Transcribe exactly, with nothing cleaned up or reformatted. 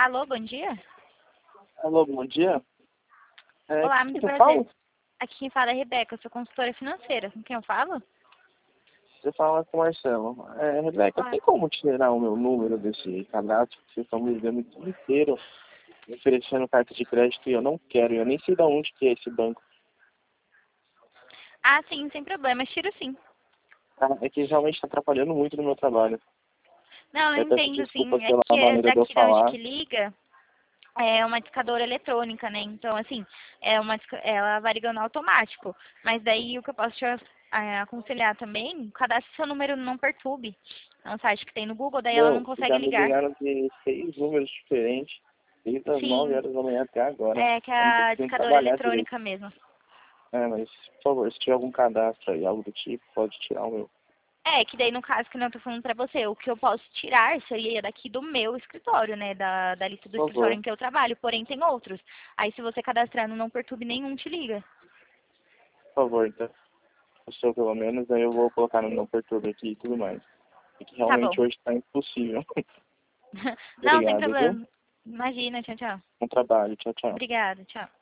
Alô, bom dia? Alô, bom dia. É, Olá, com muito quem eu prazer. falo? Aqui quem fala é Rebeca, eu sou consultora financeira. Com quem eu falo? Você fala com o Marcelo. É, Rebeca, Ah, tem como tirar o meu número desse cadastro? Porque vocês estão me ligando o dia inteiro, me oferecendo carta de crédito e eu não quero. Eu nem sei de onde que é esse banco. ah, sim, sem problema, tiro sim. Tá? É que realmente está atrapalhando muito no meu trabalho. Não, eu Eu peço entendo, desculpa sim. É pela que é maneira de eu daqui de onde falar. que liga é uma discadora eletrônica, né? Então, assim, é uma, disca- ela vai ligando automático. Mas daí o que eu posso te é, aconselhar também, cadastre seu número no Não Perturbe. É um site que tem no Google, daí ela não Meu, consegue já me ligar. ligaram de seis números diferentes, desde as nove Sim, horas da manhã até agora. é que é Eu não tô a conseguindo discadora trabalhar direito. eletrônica mesmo. É, mas, por favor, se tiver algum cadastro aí, algo do tipo, pode tirar o meu. É, que daí no caso que não eu tô falando pra você, o que eu posso tirar seria daqui do meu escritório, né? Da, da lista do Por escritório favor. em que eu trabalho, porém tem outros. Aí se você cadastrar no Não Perturbe nenhum, te liga. Por favor, então. O seu, pelo menos, aí eu vou colocar no meu perturbo aqui e tudo mais. É que Tá bom. realmente hoje está impossível. Não, sem Obrigado, viu? problema. Imagina, tchau, tchau. Bom trabalho. Tchau, tchau. Obrigada, tchau.